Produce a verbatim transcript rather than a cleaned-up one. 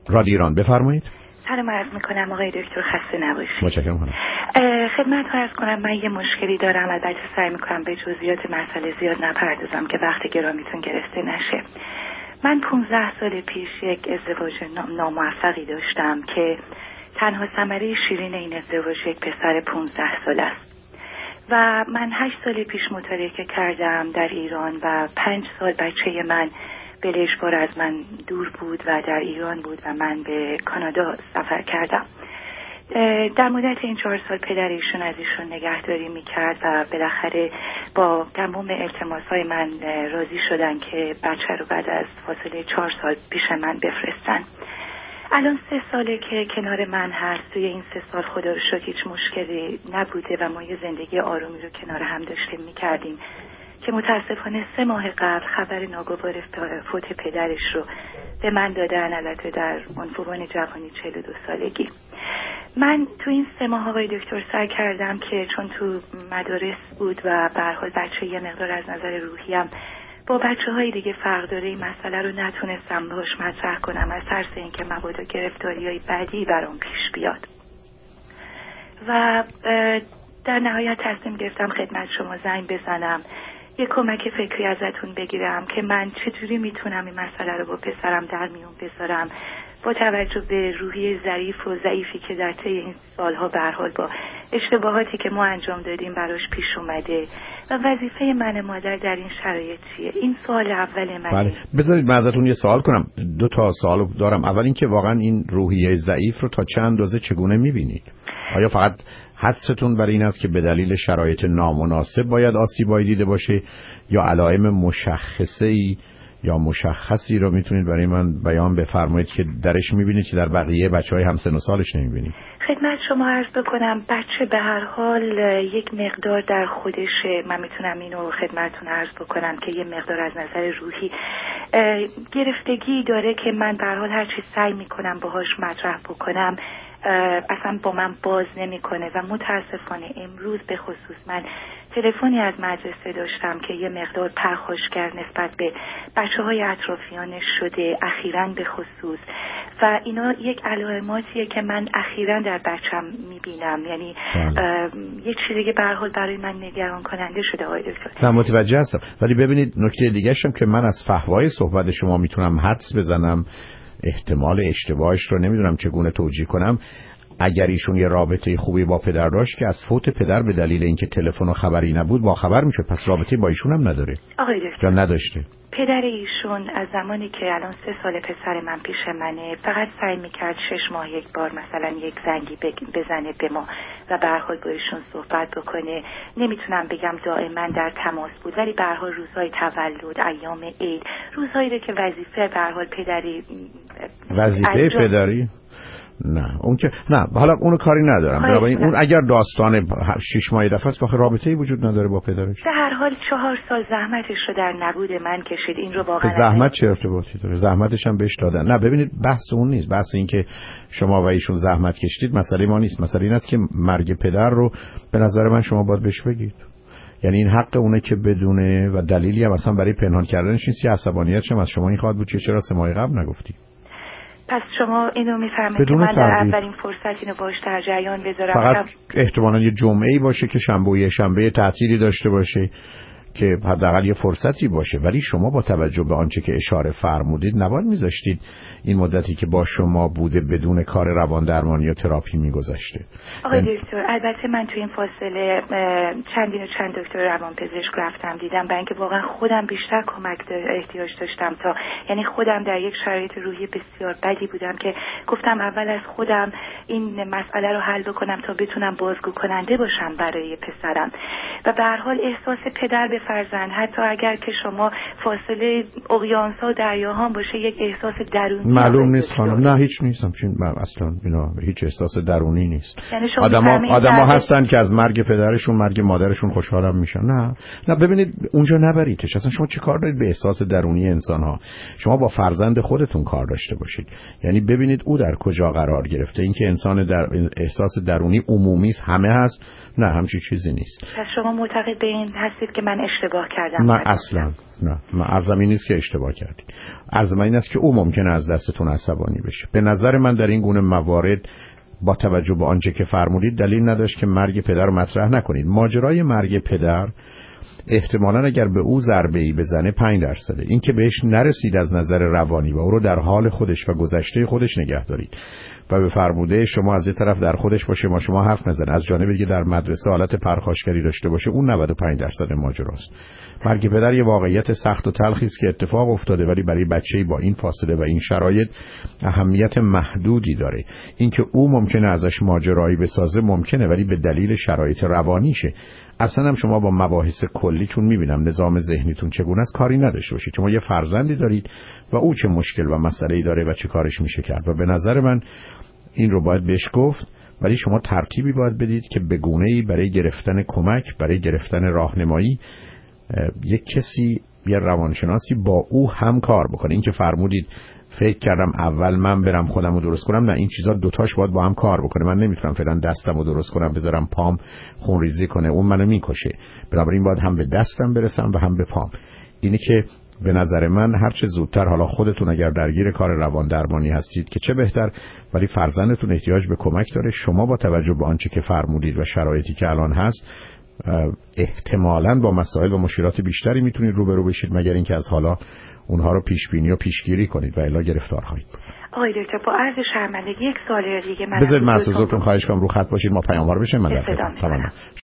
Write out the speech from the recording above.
رادیو ایران بفرمایید. سلام عرض میکنم آقای دکتر، خسته نباشید. متشکرم خانم. خدمت عرض کنم من یه مشکلی دارم، البته سعی میکنم به جزئیات مسئله زیاد نپردازم که وقت گرامیتون گرفته نشه. من پونزده سال پیش یک ازدواج ناموفقی داشتم که تنها ثمره شیرین این ازدواج یک پسر پونزده سال است و من هشت سال پیش متارکه کردم در ایران و پنج سال بچه من بلژبار از من دور بود و در ایران بود و من به کانادا سفر کردم. در مدت این چهار سال پدر ایشون از ایشون نگهداری میکرد و بالاخره با تمام التماس‌های من راضی شدن که بچه رو بعد از فاصله چهار سال پیش من بفرستن. الان سه ساله که کنار من هست. توی این سه سال خدا رو شکر هیچ مشکلی نبوده و ما یه زندگی آرومی رو کنار هم داشتیم میکردیم که متاسفانه سه ماه قبل خبر ناگوار فوت پدرش رو به من دادن، البته در عنفوان جوانی چهل و دو سالگی. من تو این سه ماه آقای دکتر سعی کردم که چون تو مدارس بود و به هر حال بچه یه مقدار از نظر روحی هم با بچه های دیگه فرق داره، این مسئله رو نتونستم باهاش مطرح کنم از ترس اینکه مبادا گرفتاری های بعدی برام پیش بیاد و در نهایت تصمیم گرفتم خدمت شما زنگ بزنم یه کمک فکری ازتون بگیرم که من چطوری میتونم این مسئله رو با پسرم در میون بذارم با توجه به روحی ظریف و ضعیفی که در طی این سالها به هر حال با اشتباهاتی که ما انجام دادیم براش پیش اومده و وظیفه من مادر در این شرایط چیه. این سوال اول من. بله بذارید من ازتون یه سوال کنم. دو تا سوال دارم. اول اینکه واقعا این روحیه ضعیف رو تا چند اندازه چگونه میبینید؟ آیا فقط حدستون برای این است که به دلیل شرایط نامناسب باید آسیبایی دیده باشه یا علائم مشخصه‌ای یا مشخصی رو میتونید برای من بیان بفرمایید که درش میبینید که در بقیه بچهای همسن و سالش نمیبینید؟ خدمت شما عرض بکنم بچه به هر حال یک مقدار در خودشه. من میتونم اینو خدمتتون عرض بکنم که یه مقدار از نظر روحی گرفتگی داره که من به هر حال هر چی سعی میکنم باهاش مطرح بکنم اصلا با من باز نمیکنه و متاسفانه امروز به خصوص من تلفنی از مدرسه داشتم که یه مقدار پرخاشگر نسبت به بچه های اطرافیانش شده اخیراً به خصوص و اینا یک علائماتیه که من اخیراً در بچم میبینم، یعنی یک چیزی که به هر حال برای من نگران کننده شده آقای دکتر. نه متوجه هستم، ولی ببینید نکته دیگه شم که من از فحوای صحبت شما میتونم حدس بزنم احتمال اشتباهش رو نمیدونم چگونه توجیه کنم. اگر ایشون یه رابطه خوبی با پدر داشت که از فوت پدر به دلیل اینکه تلفن و خبری نبود با خبر میشد، پس رابطه با ایشون هم نداره آقای دکتر. یا نداشته؟ پدر ایشون از زمانی که الان سه سال پسر من پیش منه فقط سعی میکرد شش ماه یک بار مثلا یک زنگی بزنه به ما و به هر حال با ایشون صحبت بکنه. نمیتونم بگم دائما در تماس بود، ولی به هر حال روزهای تولد، ایام عید، روزهایی رو که وظیفه به هر حال پدری وظیفه پدری نه اون که نه حالا اونو کاری ندارم، بنابراین اون اگر داستان شش ماه دفعه است واقعا رابطه‌ای وجود نداره با پدرش. به هر حال چهار سال زحمتش رو در نبود من کشید. این رو واقعا زحمت چه ارتباطی داره؟ زحمتش هم بهش دادن. نه ببینید بحث اون نیست، بحث این که شما و ایشون زحمت کشیدید مسئله ما نیست. مسئله این است که مرگ پدر رو به نظر من شما باید بهش بگید. یعنی این حق اونه که بدونه و دلیلی هم اصلا برای پنهان کردنش نیست. عصبانیتش هم از شما این خواهد بود که چرا سه ماه قبل نگفتی. پس شما اینو میفرمایید که من در اولین فرصت اینو باش در جریان بذارم. فقط احتمالاً یه جمعه‌ای باشه که شنبه و شنبه تعطیلی داشته باشه که حداقل یه فرصتی باشه، ولی شما با توجه به آنچه که اشاره فرمودید نباید میذاشتید این مدتی که با شما بوده بدون کار روان درمانی یا تراپی میگذشته. آقای دکتر البته من تو این فاصله چندین و چند دکتر روان پزشک رفتم دیدم، برای اینکه واقعا خودم بیشتر کمک احتیاج داشتم تا یعنی خودم در یک شرایط روحی بسیار بدی بودم که گفتم اول از خودم این مسئله رو حل بکنم تا بتونم بازگو کننده باشم برای پسرم و به هر حال احساس پدر به فرزند حتی اگر که شما فاصله اقیانوس‌ها و دریاها باشه یک احساس درونی معلوم نیست خانم. نه هیچ نیستم چون اصلا اینا هیچ احساس درونی نیست. یعنی آدما آدما هستن که از مرگ پدرشون مرگ مادرشون خوشحالم میشن. نه نه ببینید اونجا نبریدش. اصلا شما چه کار دارید به احساس درونی انسان‌ها؟ شما با فرزند خودتون کار داشته باشید. یعنی ببینید او در کجا قرار گرفته. اینکه انسان در احساس درونی عمومی است، همه هست، نه همچین چیزی نیست. پس شما معتقد به این هستید که من اشتباه کردم؟ من اصلا نه، من عرضم این نیست که اشتباه کردید. عرضم این است که او ممکنه از دستتون عصبانی بشه. به نظر من در این گونه موارد با توجه به آنچه که فرمودید دلیل نداشت که مرگ پدر رو مطرح نکنید. ماجرای مرگ پدر احتمالاً اگر به او ضربه‌ای بزنه پنج درصده. این که بهش نرسید از نظر روانی و او رو در حال خودش و گذشته خودش نگه دارید و به فرموده شما از یه طرف در خودش باشه ما شما حرف نزنه، از جانب دیگه در مدرسه حالت پرخاشگری داشته باشه، اون نود و پنج درصد ماجراست. مرگ پدر یه واقعیت سخت و تلخی است که اتفاق افتاده، ولی برای بچه‌ای با این فاصله و این شرایط اهمیت محدودی داره. اینکه او ممکنه ازش ماجرایی بسازه ممکنه، ولی به دلیل شرایط روانیشه. اصلا هم شما با مباحث کلی چون میبینم نظام ذهنیتون چگونه است کاری نداشته باشید. شما یه فرزندی دارید و او چه مشکل و مسئله‌ای داره و چه کارش میشه کرد و به نظر من این رو باید بهش گفت، ولی شما ترتیبی باید بدید که به گونه‌ای برای گرفتن کمک، برای گرفتن راهنمایی یک کسی، یه روانشناسی با او هم کار بکنه. این که فرمودید فکر کردم اول من برم خودم رو درست کنم، نه، این چیزا دوتاش باید با هم کار بکنه. من نمیتونم فعلا دستم رو درست کنم بذارم پام خونریزی کنه، اون منو میکشه. بنابراین باید هم به دستم برسم و هم به پام. اینی که به نظر من هر چه زودتر، حالا خودتون اگر درگیر کار روان درمانی هستید که چه بهتر، ولی فرزندتون احتیاج به کمک داره. شما با توجه به آنچه که فرمودید و شرایطی که الان هست احتمالاً با مسائل و مشکلات بیشتری میتونید روبرو بشید، مگر اینکه از حالا اونها رو پیش بینی و پیشگیری کنید و الا گرفتار خواهید بود. آقای دکتر با عرض شرمندگی یک سوال دیگه من بذارید من از حضورتون خواهش کنم رو خط باشید، ما پیاموار بشیم. من در